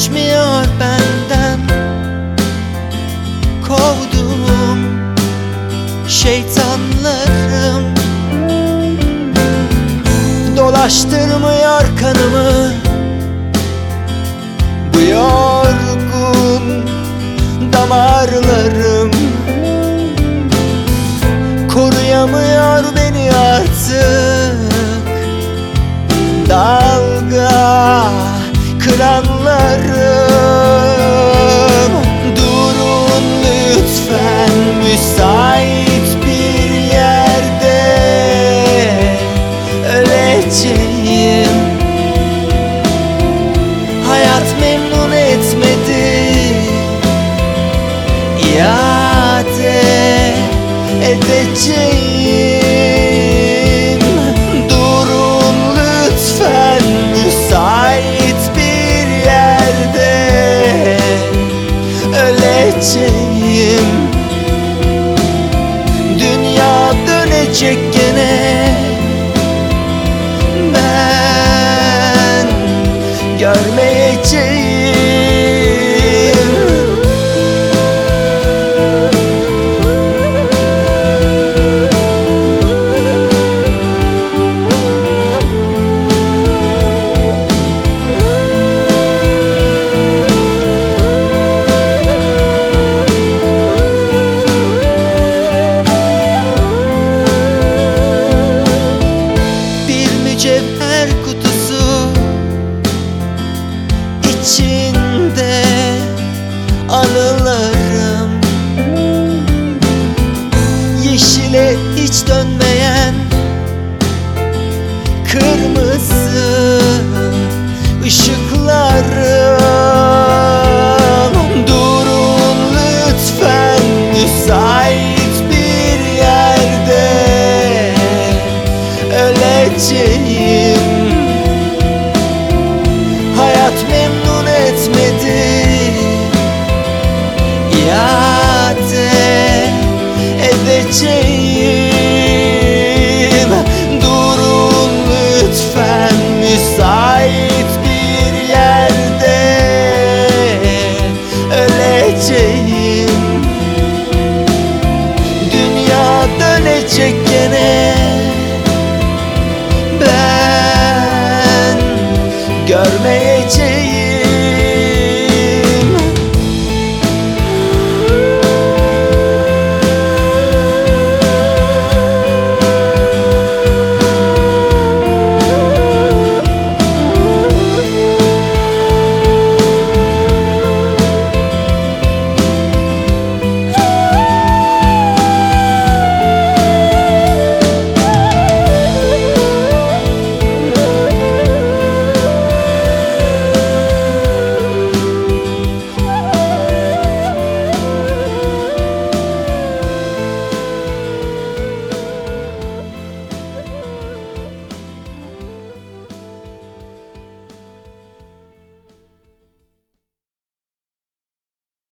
geçmiyor benden. Kovduğum şeytanlarım dolaştırmıyor kanımı. Bu yorgun damarlarım koruyamıyor beni artık. Dalga kıranlarım, durun lütfen müsait bir yerde. Öleceğim, hayat memnun etmedi. İade edeceğim. Durun lütfen müsait bir yerde. Öleceğim, dünya dönecek gene. Ben görmeyeceğim. Mücevher kutusu içinde anılarım, yeşile hiç dönmeyen kırmızı ışıklarım. Durun lütfen müsait bir yerde. Öleceğim,